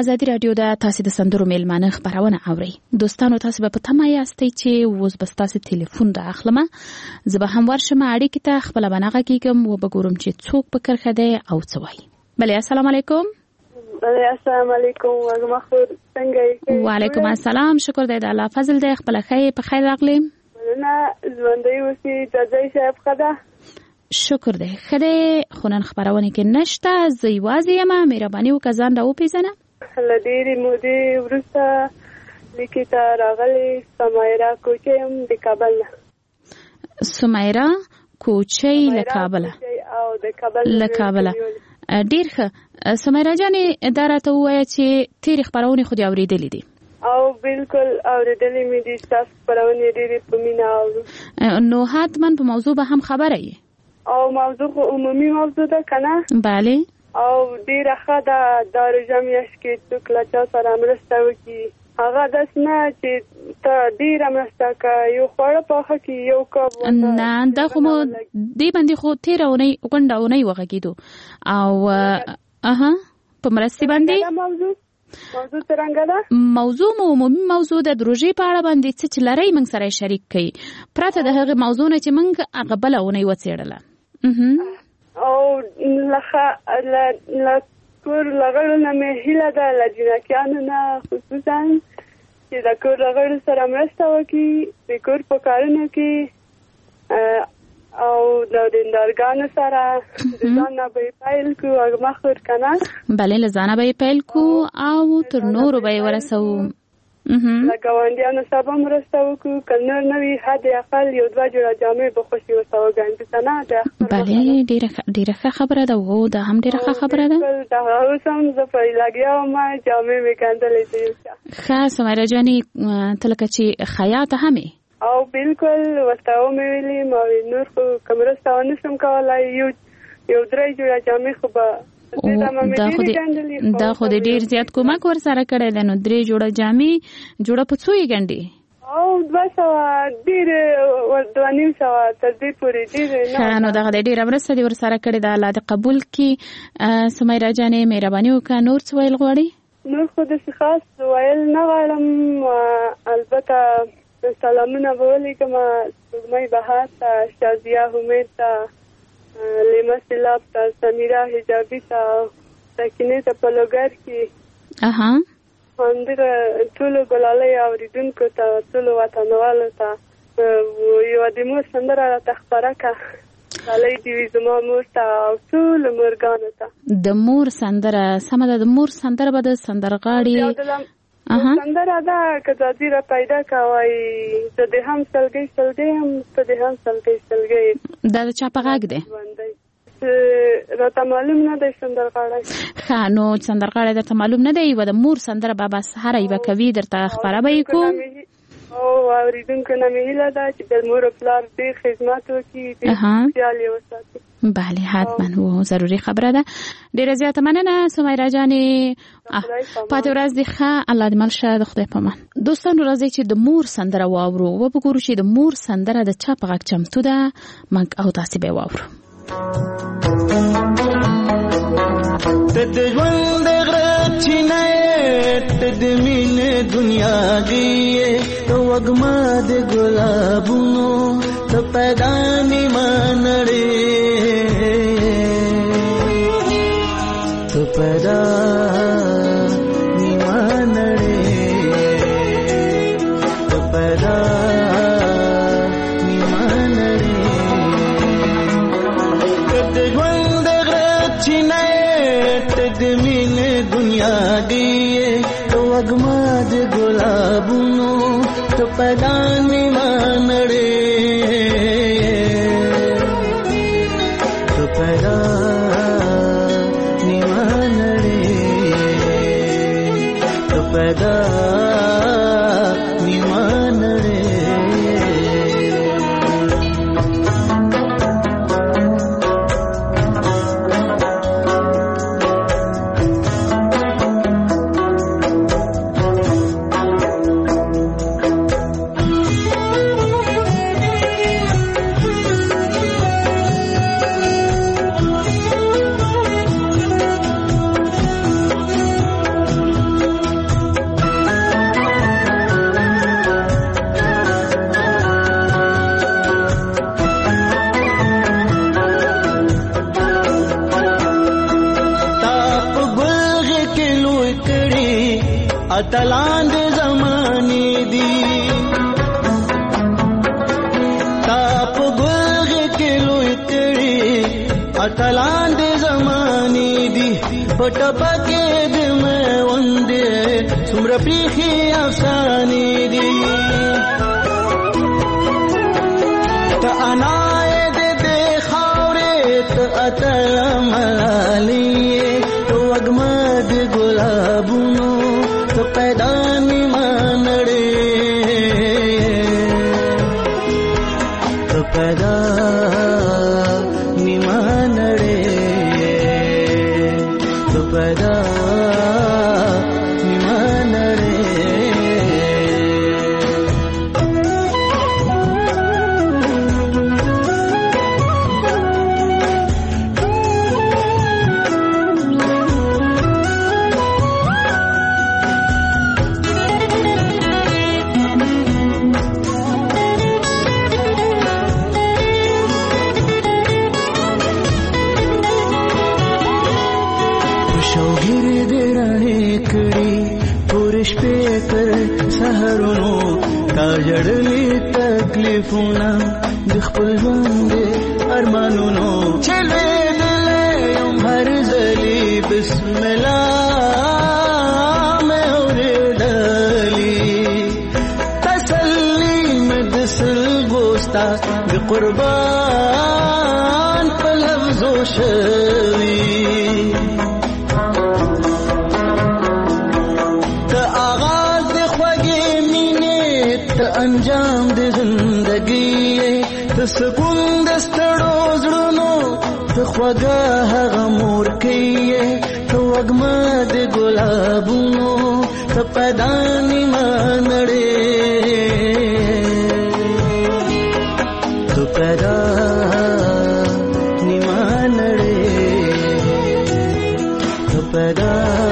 ازادي رادیو د تاسو د سندرو میلمانه خبرونه اوري. دوستانو تاسو په تمه یاستئ چې اوس به تاسو ټلیفون راخلمه. زه به هم ورشم اړیکې ته خپل بنغه کېږم او به ګورم چې څوک په کرخه دی او څه وایي. بله السلام علیکم. بله السلام علیکم. وګمخور څنګه یې؟ وعلیکم السلام. شکر دی د الله فضل دی. خپل خیر په خیر راغلی. نه ژوندۍ اوسې جزای صاحب خدا. شکر دی. خدای خونن خبرونه کې نشته. زه یوازې یم. مهرباني وکړه ځان را وپېژنه. له ډېرې مودې وروسته لیکې ته راغلې سمیرا کوچۍ یم د کابل نه. سمیرا کوچۍ له کابله. او د کابل له کابله. ډېر ښه. سمیرا جانې دا راته ووایه چې تېرې خپرونې خو دې اورېدلې دي؟ او بالکل اورېدلې مې دي. ستاسو خپرونې ډېرې په مینه اورو. نو حتما په موضوع به هم خبره یې؟ او موضوع خو عمومي موضوع ده که نه؟ بله. او ډېره ښه ده. دا روژه میاشت کې څوک له چا سره مرسته وکړي هغه داسې نه چې ته ډېره مرسته کوې یو خواړه پاخه کړي یو کب. نه دا خو مو دې باندې خو تېره اونۍ غونډه اونۍ وغږېدو او په مرستې باندې. موضوع څرنګه ده؟ موضوع مو عمومي موضوع د روژې په اړه باندې څه چې لرئ موږ سره شریک کړئ پرته د هغې موضوع نه چې موږ هغه بله اونۍ وڅېړله. او له کور له غړو نه مې هیله ده له جنکیانو نه خصوصا چې د کور له غړو سره مرسته وکړي د کور په کارونو کې او د دیندارګانو سره د ځان نه به یې پیل کړو وګمخور که نه؟ بلې له ځانه به یې پیل کړو او تر نورو به یې ورسوو. له ګاونډیانو سره به مرسته وکړو که نور نه وي حد اقل یو دوه جوړه جامې به خوشي ورته وګنډو که نه؟ بلې ډېره ښه خبره ده. او دا هم ډېره ښه خبره ده. دا اوس هم زه پرې لګیا وم جامې مې ګنډلې دي. ښه سمیرا جانې ته لکه چې خیاطه هم یې؟ او بالکل ورته ومې ویلې ما نور خو که مرسته ونه شم کولی یو درې جوړه جامې خو به دا خو د ډېر زیات کومک ورسره کړی دی. نو 3 جوړه جامې جوړه په څو یې ګنډې؟ او 200 ډېر 250 تر دې پورې ډېر نه. نو دغه د ډېره مرسته دې ورسره کړې ده. الله دې قبول کړي. سمیرا جانې مهرباني وکړه نور څه ویل غواړې؟ نور خو داسې خاص ویل نه غواړم. البته سلامونه به ولیکم سپوږمۍ بهار ته شازیه همید ته لیمه سیلاب ته سمیرا حجابي ته سکینې ته په لوګر کې همدغه ټولو ګلالۍ اورېدونکو ته ټولو وطنوالو ته یوه د مور سندره راته خپره کړه. ډالۍ دې وي زما مور ته او ټولو مورګانو ته. د مور سندره سمه ده. د مور سندره به د سندرغاړي سندره ده که ځادي را پیدا کوئ ته دې هم سلګۍ هم ته دې هم سلګۍ. دا د چا په غږ دی؟ راته معلوم نه دی سندرغاړی. ښه نو سندرغاړی درته معلوم نه دی. یوه د مور سندره به بس هره یوه کوي درته خپره به یې کوو. او اورېدونکو نه مې هیله ده چې د مور و پلار ډېر خدمت وکړي ډېر خیال یې وساتي. بله حتما و ضروري خبره ده. ډېره زیاته مننه سمیرا جانې. پاتې ورځ دې ښه. الله دې مل شه. د خدای په امان. دوستانو راځئ چې د مور سندره واورو و وګورو چې د مور سندره د چا په غږ چمتو ده. موږ او تاسې به یې واورو. ته د ژوند د غره چینه ته د مینې دنیا دی ته وږمه د ګلابونو ته پیدا نیمه نړۍ ته پیدا نیمه نړۍ ته پیدا نیمه نړۍ ته د ژوند د غره چینه ته د مینې دنیا دی ته وږمه د ګلابونو ته پیدا نیمه نړۍ ته پیدا نیمه نړۍ ته پیدا نیمه نړۍ. اتلان دې زماني دي تا په ګلغه کې لوی کړي اتلان دې زماني دي پټپکه دې مې وندې څومره پریخي افسانې دي ته انای دې خاورې ته اتل ملالي تو وګمد ګلابونو ته پیدا نیمه نړۍ ته پیدا نیمه نړۍ ته پیدا نیمه نړۍ سهرونو تا جړلې تکلیفونه د خپل ژوند ارمانونو چلې دلې یم هر ځلې بسم الله مې اورېدلې تسلي مې د سلګوستا د قربان په لفظو شوي انجام د زندګي ته سکون د ستړو زړونو ته خوږه هغه مور کوي ته وږمه د ګلابونو ته پیدا نیمه نړۍ ته پیدا نیمه نړۍ ته پیدا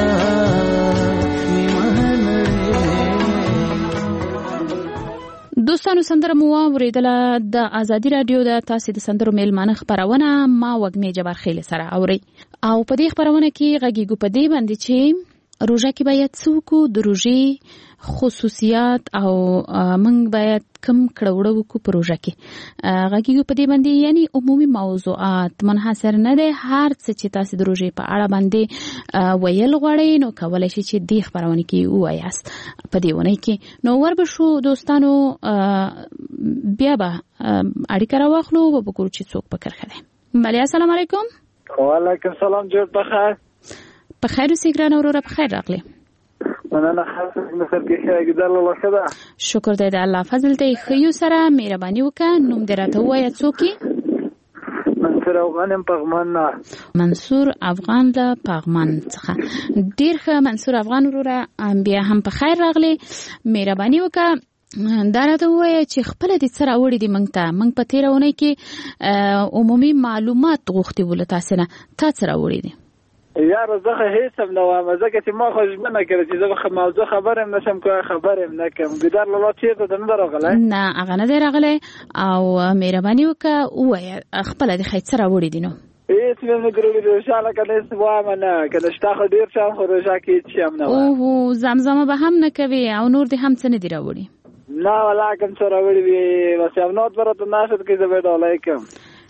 دوستانو سندره مو اوریدله د ازادي رادیو د تاسو د سندرو میلمانه خبرونه ما وګمې جبر خیل سره اوري او په دې خبرونه کې غږیږو په دې باندې چې روژه کې باید څوک د روژې خصوصیات او موږ باید کم کړوړو کو په روژه کې غږیږو په دې باندې یعنی عمومي موضوعات منحصر نه ده هر څه چې تاسو د روژې په اړه باندې ویل غواړئ نو کولای شئ چې دې خبرونه کې وایاست په دې ونه کې نو وربشو دوستانو بیا به اړیکه راوخلو او وګورو چې څوک په کرخه ده ملي السلام علیکم وعلیکم السلام جوړ بخیر په خیر اوسې ګران وروره په خیر راغلی مننه خاصه مصر کې ښه ګذر الله خدا شکر دې الله فضل دې خيو سره مهرباني وکړه نوم دې راته وایي څوک منصور افغان پغمان منصور افغان له پغمان څخه ډیر ښه منصور افغان وروره بیا هم په خیر راغلی مهرباني وکړه دا راته وایي چې خپل دې سره وړي دي موږ په تیرونه کې عمومي معلومات غوښتي ول تاسو نه تاسو راوړي دي یار زه هیڅ هم نه وایم ځکه چې ما خو ژمنه کړې چې زه موضوع خبرم نشم کوی خبرم نه کوم ګدار لاله چیرته د نه راغلی نه هغه نه دی راغلی او مهرباني وکړه ووایه خپل دې خیر سره وړي دي نو هیڅ مې نه ګرولې روژه لکه نه وایم نه که شته خو ډېر شم خو روژه کې هیڅ شی هم نه وایم اوهو زمزمه به هم نه کوي او نور دې هم څه نه دي راوړي نه والله کوم څه راوړي وي بس یو نوت برته ناشد کې زه به ډالۍ کوم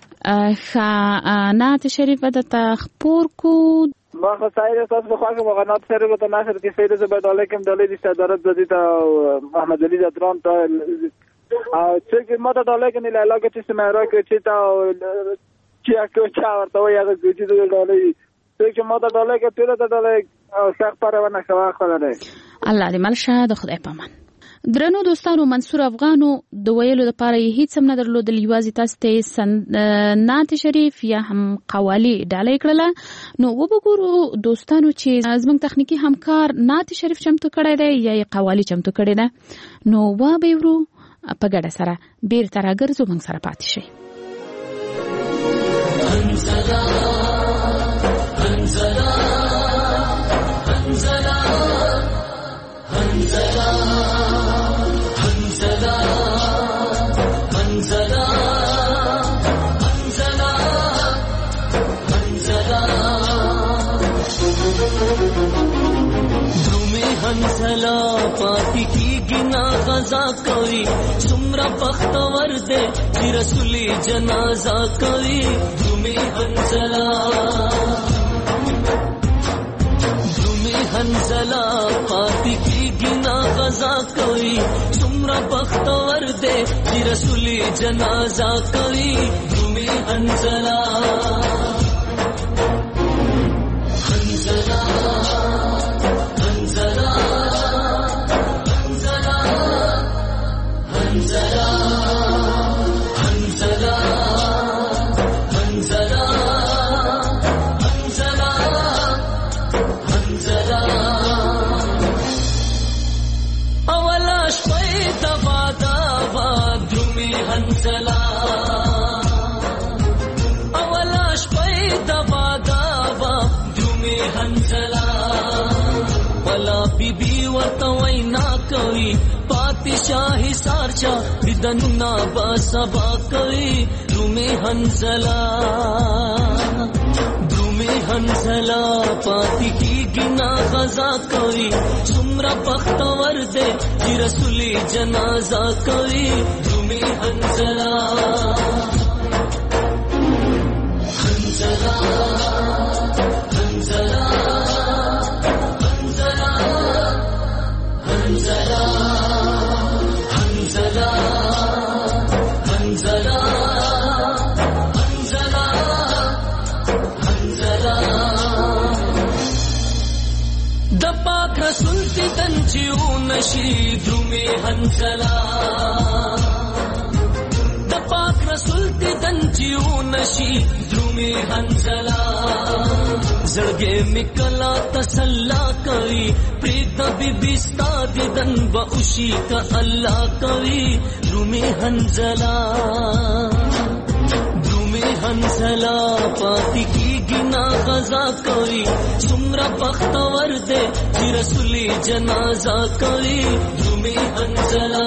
نعت شریف د تخپور کو ما خو سایر اساس په خواږه مغنات سره به ناشر کې سید زبید علیکم دلې د صدارت د ته محمد علي ځدران ته او چې ماته ډالۍ کې نه لاګه چې سماره کې چې تا چې اکو چا ورته وایي هغه چې د ډالۍ چې ماته ډالۍ کې تیر ته ډالۍ او څخه پرونه خوا خلره الله دې مل شاهد خدای پامان درنو دوستانو منصور افغانو د ویلو لپاره هیڅ هم نه درلودل یوازې تاسو ته نعت شریف یا هم قوالی ډالۍ کړله نو وګورو دوستانو چې زموږ تخنیکی همکار نعت شریف چمتو کړی دی یا قوالی چمتو کړی دی نو وا به ورو په ګډه سره بیرته راګرځو موږ سره پاتې شي انزلا انزلا انزلا انزلا حنزلا پاتې کیږي نا غزا کوي څومره بختور دی چې رسولي جنازه کوي درومي حنزلا حنزلا پاتې کیږي نا غزا کوي څومره بختور دی چې رسولي جنازه کوي درومي حنزلا حنزلا حنزلا حنزلا حنزلا حنزلا حنزلا حنزلا اولاش پای دبا دبا درومي حنزلا ولا بیبي ورته وینا کوي پاتشاهي سارچا بدننا با سبا کوي درومي حنزلا حنزلا پاتې کیږي نا غزا کوي څومره بختور دی چې رسولي جنازه کوي درومي حنزلا حنزلا حنزلا حنزلا حنزلا حنزلا حنزلا رسول تن چیو نشی درومي حنزلا د پاک رسول تن چیو نشی درومي حنزلا زړګې میکلا تسلا کوي پریت بیبي ستا دن بخوشي کا الله کوي درومي حنزلا حنزلا پاتې کیږي نا غزا کوي څومره بختور دی چې رسولي جنازه کوي درومي حنزلا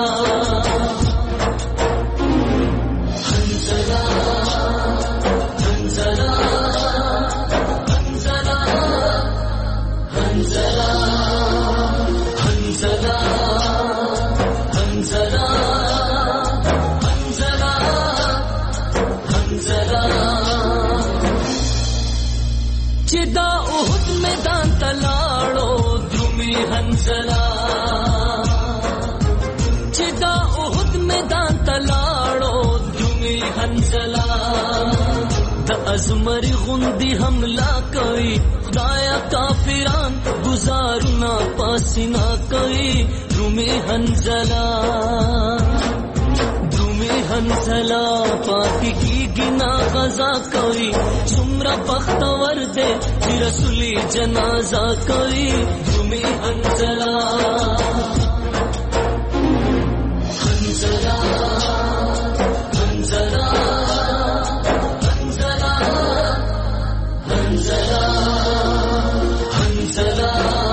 حنزلا حنزلا حنزلا حنزلا حنزلا حنزلا چې دا احد میدان تلاړو درومي حنزلا چې دا احد میدان تلاړو درومي حنزلا د ازمري غوندي حمله کوي خدایا کافران گزارنا پاسینا کوي درومي حنزلا حنزلا پاتې کیږي نا غزا کوي څومره بختور دی چې رسولي جنازه کوي درومي حنزلا حنزلا حنزلا حنزلا حنزلا حنزلا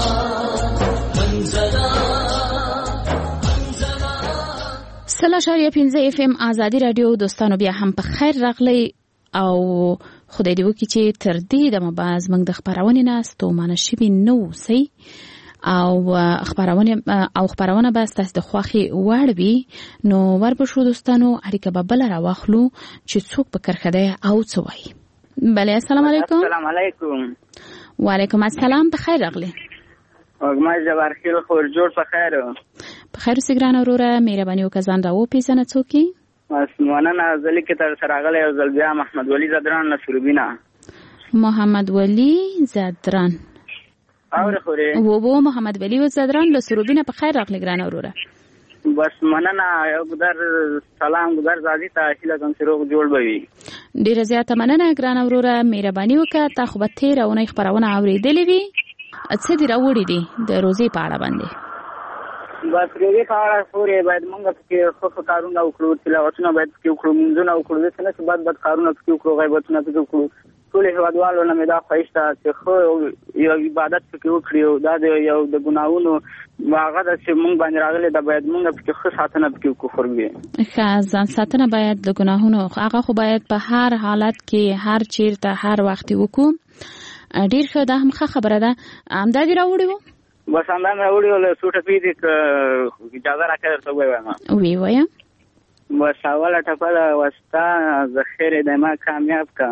سلا 15 FM آزادی رادیو دوستانو بیا هم په خیر راغلی او خدای دې وکړي چې تر دې دمه باز موږ د خبرونې نه ستومانه شوي نه اوسئ او خبرونه به ستاسو د خوښې وړ وي نو ورپسې دوستانو اړیکه به بله راواخلو چې څوک په کرښه دی او څه وایي. بله السلام علیکم. السلام علیکم. وعلیکم السلام. په خیر راغلی. ما جبار خیل خور جوړ په خیر. په خیر اوسې ګرانه وروره مهرباني وکړه ځان راوپېژنه څوک یې؟ مننه زه لیکې تر سره راغلی یو ځل بیا محمد ولي زدران له سروبینه. محمد ولي زدران اورې خورې و محمد ولي زدران له سروبینه په خیر راغلی ګرانه وروره. بس مننه یو ګدر سلام ګدر زادي ته هیله کوم چې روغ جوړ به وي. ډېره زیاته مننه ګرانه وروره مهرباني وکړه. تا خو به تېره اونۍ خپرونه اورېدلې وي. څه دې راوړي دي د روزې په اړه باندې؟ بس روزې په اړه خورې باید موږ پکې ښه کارونه وکړو تلاوتونه باید پکې وکړو مونځونه وکړو داسې نه چې بد کارونه پکې وکړو غیبتونه پکې وکړو. ټولو هېوادوالو نه مې دا خواهش ده چې ښه یو عبادت پکې وکړي او دا د یو د ګناهونو هغه ده چې موږ باندې راغلی ده باید موږ پکې ښه ساتنه پکې وکړو. خورګې ښه ځان ساتنه باید د ګناهونو هغه خو باید په هر حالت کې هر چیرته هر وخت وکړو. ډېر ښه دا هم ښه خبره ده. همدا دې راوړي وو؟ بس همدا مې وړي ول سوټه پیډ اجازه راکړه ته وایم وی وایم بس اوله ټپه دا وستا ذخیره د ما کامیاب کا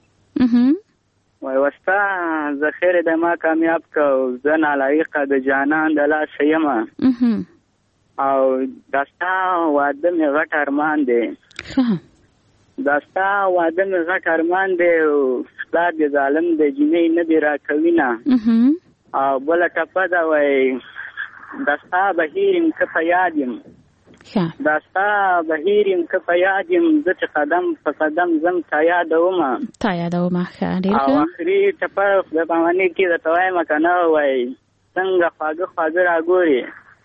وای وستا ذخیره د ما کامیاب کا زن علایقه د جانان د لا شیما او داستا واده مې غټ ارمان دی داستا واده مې غټ ارمان دی استاد د ظالم د جنې نه دی راکوینا او بل ټپه دا وای داستا بهیرم که پیادم داستا بهیرم که پیادم زت قدم په قدم زم تا یادوما ډیر او اخري ټپه د باندې کې د توای مکنه وای څنګه خواږه راګوري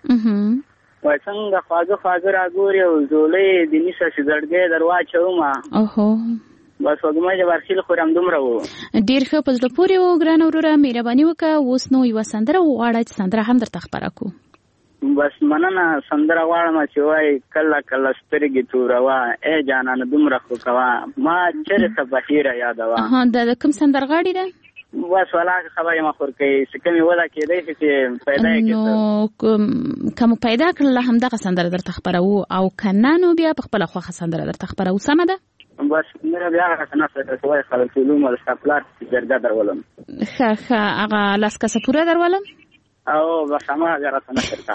وای څنګه خواږه راګوري او زولې د نشه شزړګې درواچوما اوهو بس وګمه چې ورخیل خورم دومره وو ډیر ښه په زړه پورې و ګران وروره مهرباني وکړه اوس نو یو سندره وغواړه چې سندره هم درته خپره کو بس مننه سندره غواړم چې وای کله کله سترګې توروا ای جانانه دومره خو کوا ما چیرته بهیره یادوا دا کوم سندرغاړي ده بس ولا خبره ما خور کوي چې کومه ولا کېدای چې پیدا کړي نو کوم پیدا کړل هم دغه سندره درته خبره وو او کنه نو بیا په خپل خوخه سندره درته خبره وو سمه ده بس مې بیا غوښتنه کوي خلک علوم او سپلات درګه درولم ښه هغه لاس کسه پوره درولم او بس ما غوښتنه کوي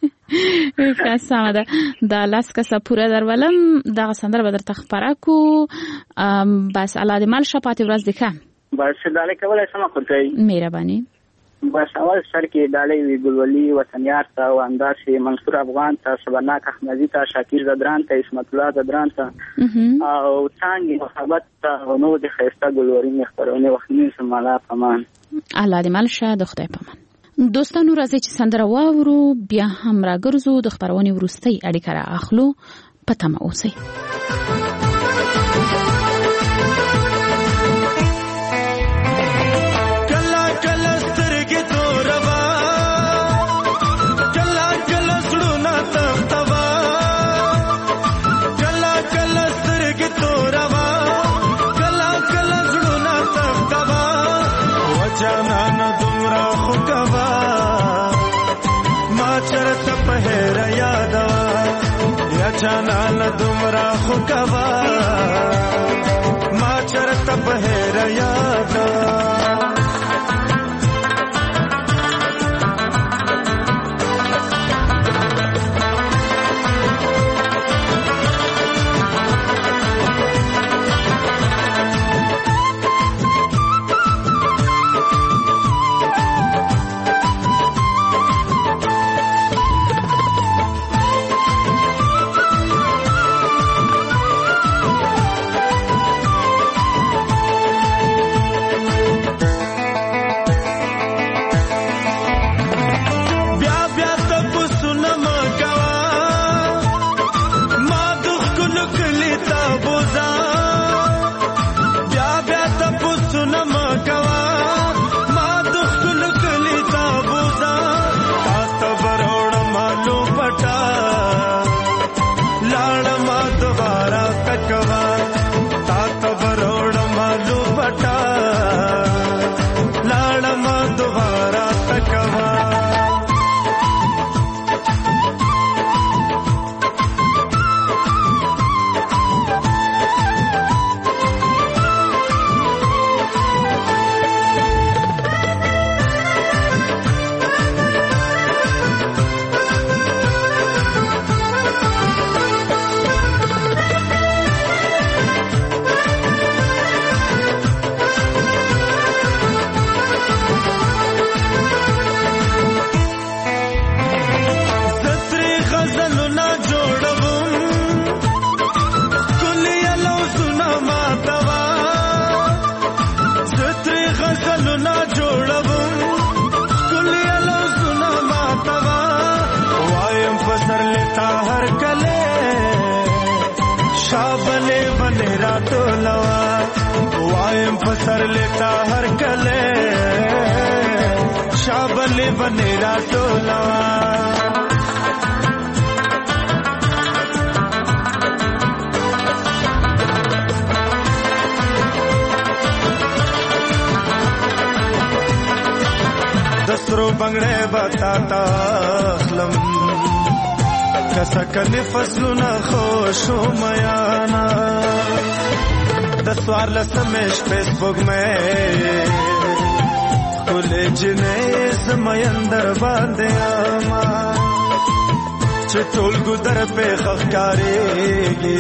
ښه سمه ده دا لاس کسه پوره درولم دغه سندره به درته خبره کو بس الله دې مال شپات ورځ دې ښه بس دالې کولای سم کوي مهرباني بس اول سر کې دالې وی ګلولي وطنيار ته او انداسي منصور افغان ته سبناک احمدي ته شاکر زدران ته اسمت الله زدران ته او څنګه محبت ته نو د خيسته ګلوري مخبرونه وختنی سمالا پمان الله دې مال شه د خدای پمان دوستانو راځي چې سندره واورو بیا هم راګرځو د خبرونه ورستۍ اړیکه را اخلو پته مو اوسئ جانان دومره خو کوا ما چرته بهر یاد सर लेता हर कले शाबले बनेरा टोला दसरो بنگړې بتاتا خلم کسا کني فصلونه خوشو میانا د سوار لسمش فیسبوک مې کولې جنې سمندر باندې اما چټول ګدر په خخکارېږي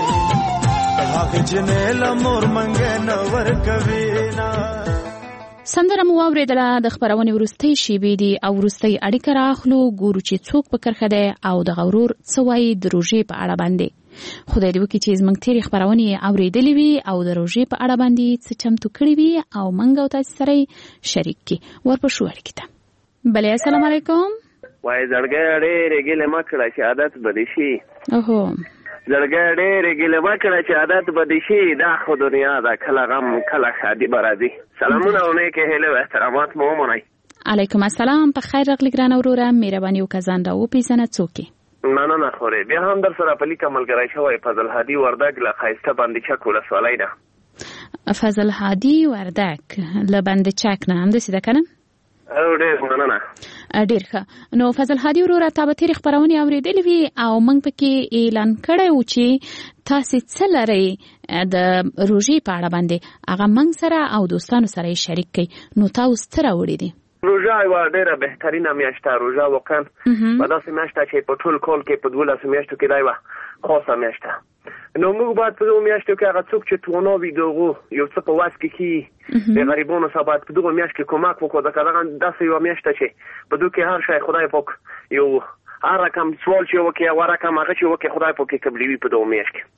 هغه جنې لمر منګه نور کوي نا سندره مو واوریدله د خبرونې وروستۍ شیبې دي او وروستۍ اړیکه راخلو ګورو چې څوک په کرښه دی او د غرور څه وایي د روژې په اړه باندې خدای دې وکړي چې زموږ تېرې خبرونې اورېدلې وي او د روژې په اړه باندې څه چمتو کړي وي او موږ او تاسې سره شریک کړي ورپسې اړیکې ته بلې السلام علیکم وای زړګی ډېرې ګیلې مه کړه چې عادت به دې شي اوهو زړګی ډېرې ګیلې مه کړه چې عادت به دې شي دا خو دنیا ده کله غم کله ښادي به راځي سلامونه او نیکې هیلې او احترامات مو ومنئ علیکم السلام په خیر راغلی ګرانه وروره مهرباني وکړه ځان را وپېژنه څوک یې مننه خورې بیا هم در سره په لیکه ملګری شوی فضل هادي وردګ له ښایسته بند چک ولسوالۍ ده فضل هادي وردګ له بند چک نه همداسې ده که نه ډېر مننه ډېر ښه نو فضل هادي وروره تا به تېرې خپرونې اورېدلې وي او موږ پکې اعلان کړی و چې تاسې څه لرئ د روژې په اړه باندې هغه موږ سره او دوستانو سره یې شریک کړئ نو تا اوس څه راوړي دي روژه یوه ډېره بهترینه میاشت ده روژه واقعا په داسې میاشت ده چې په ټول کال کې په 12 میاشتو کې دا یوه خاصه میاشت ده نو موږ باید په دغو میاشتو کې هغه څوک چې تونا وي د هغو یو څه په وس کې کښي د غریبانو سره باید په دغو میاشت کې کمک وکړو ځکه دغه داسې یوه میاشت ده چې په دغو کې هر شی خدای پاک یو هر رقم سوال چې وکړي او هر رقم هغه چې وکړي خدای پاک یې قبلوي په دغو میاشت کې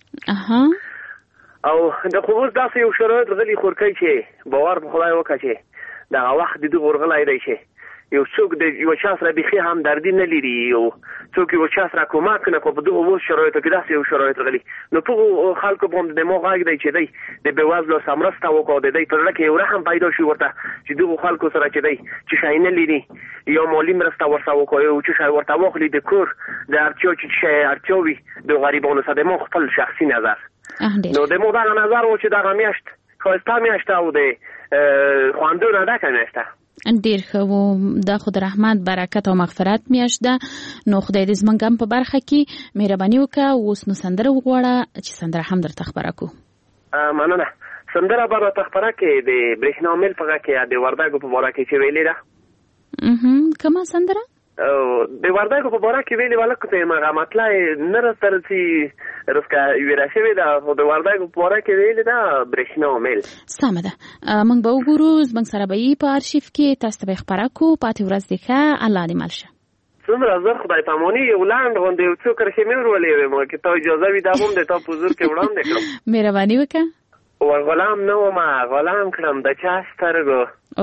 او د خو اوس داسې یو شرایط غلي خور کوي چې باور په خدای وکړه چې دغه وخت د دغه ورغلی دی چې یو څوک د یو چا سره بیخي همدردي نه لري یو څوک یو چا سره کومک نه کوي په دغه اوس شرایطو کې داسې یو شرایط غلي نو په خلکو باندې دماغ غږ دی چې دی د بېوزلو سره مرسته وکړو د دی په زړه کې یو رحم پیدا شي ورته چې دغو خلکو سره چې دی چې شی نه لري یا مالي مرسته ورسره وکړو یو چې شی ورته واخلي د کور د اړتیا چې شی اړتیا وي د غریبانو سره د ما خپل شخصي نظر نو د ما دغه نظر و چې دغه میاشت ښایسته میاشت او د خواندونه ډکه میاشت ده ډېر ښه و دا خو د رحمت برکت او مغفرت میاشت ده نو خدای دې زموږ هم په برخه کې مهرباني وکړه اوس نو سندره وغواړه چې سندره هم درته خپره کړو مننه سندره به راته خپره کړې د برېښنا میل په غږ کې د وردګو په باره کې چې ویلې ده کومه سندره د وردګو په باره کې ویلې ولکو ته هغه مطلع نه راسته رسي رسکه ویره شوې ده خو د وردګو په باره کې ویلې ده برېښنا میل سمه ده موږ به وګورو زموږ سره به یې په ارشیف کې تاسو ته به یې خپره کړو پاتې ورځ دې ښه الله دې مل شه څومره زر خدای پاماني یو لنډ غوندې یو څو کرښې مې ورولې وې ما که تا اجازه وي دا هم د تا په حضور کې وړاندې کړم مهرباني وکړه غلام نه ومه غلام کړم د چا سترګو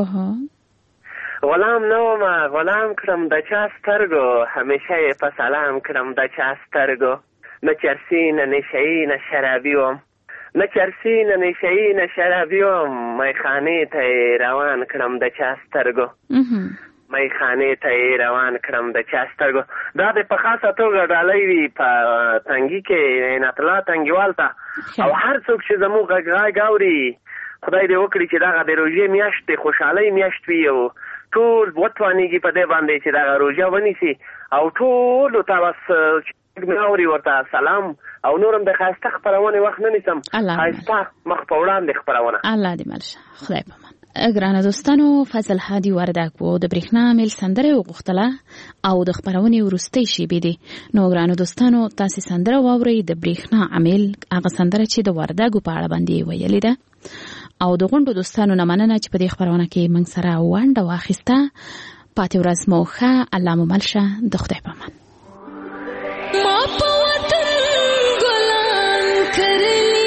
غلام نه ومه غلام کړم د چا سترګو همیشه یې په سلام کړم د چا سترګو نه چرسي نه نشهیي نه شرابي وم نه چرسي نه نشهیي نه شرابي وم میخانې ته یې روان کړم د چا سترګو میخانې ته یې روان کړم د چا سترګو دا د په خاصه توګه ډالۍ وي په تنګي کې عنایت الله تنګیوال ته او هر څوک چې زموږ غږ اوري خدای دې وکړي چې دغه د روژې میاشت د خوشحالۍ میاشت وي او ټول وتوانېږي په دې باندې چې دغه روژه ونیسي او ټولو ته بس اوري ورته سلام او نورم د ښایسته خپرونې وخت نه نیسم ښایسته مخ په وړاندې خپرونه الله دې مل شه خدای په امان ګرانه دوستانو فضل هادي وردګ و د برېښنا میل سندره وغوښتله او د خپرونې وروستۍ شیبې دي نو ګرانه دوستانو تاسې سندره واورئ د برېښنا میل هغه سندره چې د وردګو په اړه باندې ویلې ده او د غونډو دوستانو نه مننه چې په دې خپرونه کې موږ سره ونډه واخیسته پاتې ورځ مو ښه الله مو مل شه د خدای په امان ما په وطن ګلان کرلي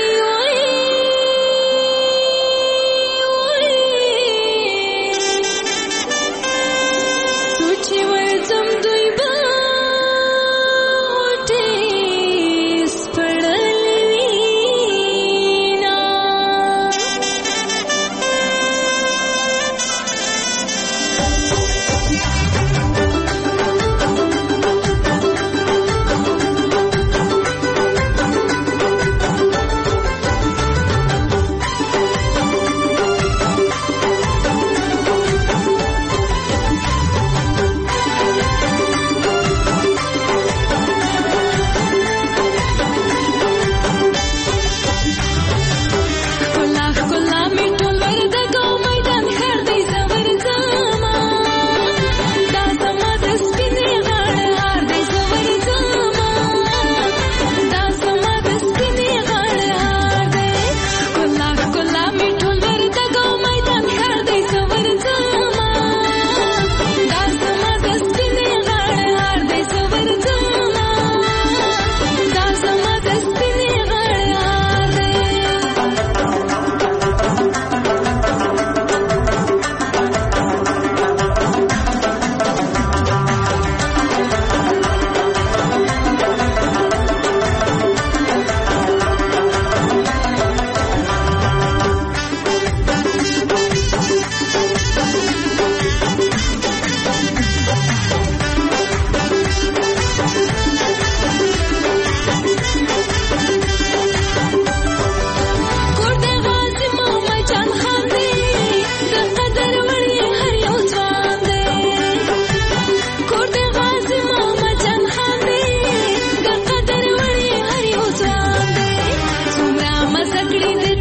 کې د